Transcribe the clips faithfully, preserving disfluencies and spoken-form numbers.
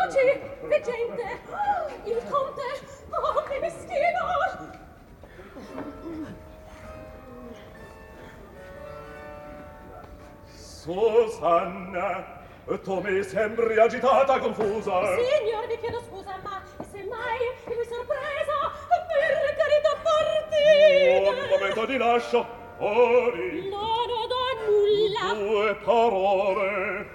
voci, veggente. Il conte, oh, che meschino. Susanna, tu mi sembri agitata, confusa. Signor, vi chiedo scusa, ma se mai mi sorpresa, per carità partite. Un momento di lascio, ori. Non ho da nulla. Due parole.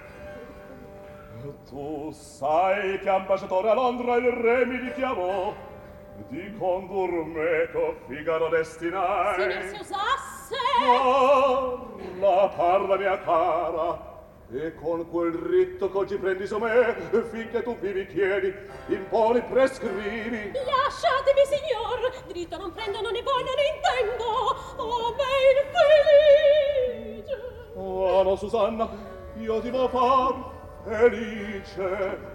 Tu sai che ambasciatore a Londra il re mi richiamò di condur meco Figaro destinai. Se ne si usasse. Parla, parla mia cara, e con quel ritto c'oggi prendi su me, finché tu vivi chiedi, imponi, prescrivi. Lasciatemi, signor, dritto non prendo, non ne voglio, ne intendo. Oh, me infelice. Oh, no, Susanna, io ti vo' far felice.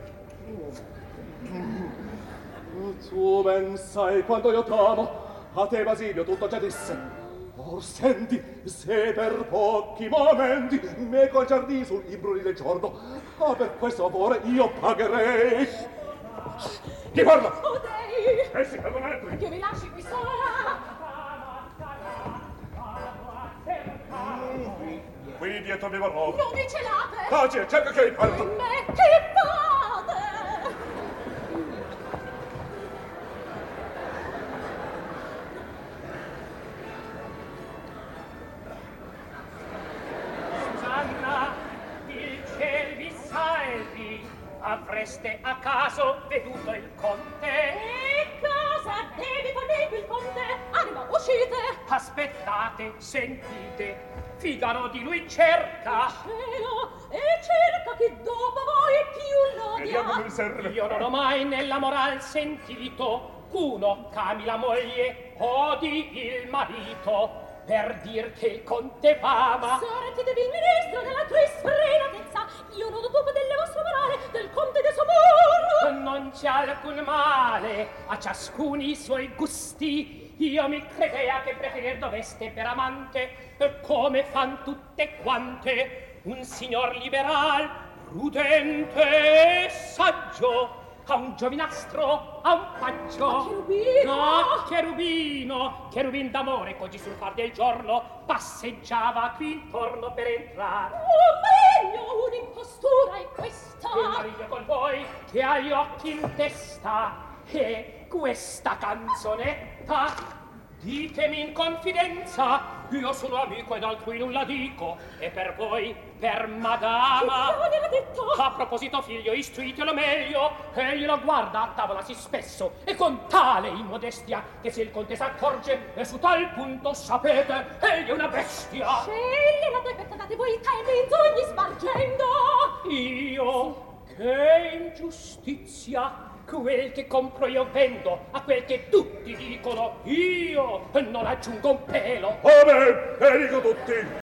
Tu ben sai quanto io t'amo, a te Basilio tutto già disse. Or senti, se per pochi momenti meco al giardino sul imbrunire del giorno, ah, per questo amore io pagherei. Chi parla? Oh, dei! Eh sì, per non entri. Che mi lasci qui sola! Qui dietro mi vorrò. Non mi celate! Taci, cerca che parla. Me che fate? Susanna, il ciel vi salvi. Avreste a caso veduto il conte? E cosa devi farmi il conte? Anima, uscite! Aspettate, sentite. Figaro di lui cerca. Cielo, e cerca che dopo voi più Vediamo l'odia. come serve. Io non ho mai nella moral sentito ch'uno c'ami la moglie odi il marito per dir che il conte fama. Sorti del ministro della tua sfrenatezza, io non ho dubito delle vostre morale, del conte del suo amore. Non c'è alcun male, a ciascun i suoi gusti. Io mi credea che preferir doveste per amante, come fan tutte quante, un signor liberal, prudente e saggio, a un giovinastro, a un paggio. A cherubino! No, cherubino, cherubin d'amore, c'oggi sul far del giorno passeggiava qui intorno per entrare. Oh, meglio un'impostura è questa! Il marito con voi che ha gli occhi in testa e questa canzonetta ditemi in confidenza, io sono amico ed altrui nulla dico, e per voi, per madama. Che glielo detto? A proposito figlio, istruitelo meglio, egli lo guarda a tavola sì spesso, e con tale immodestia, che se il conte s'accorge, e su tal punto sapete, egli è una bestia. Sceglie la tua date voi i menzogne spargendo! Io, che ingiustizia, quel che compro io vendo, a quel che tutti dicono io non aggiungo un pelo. A me, e dico tutti,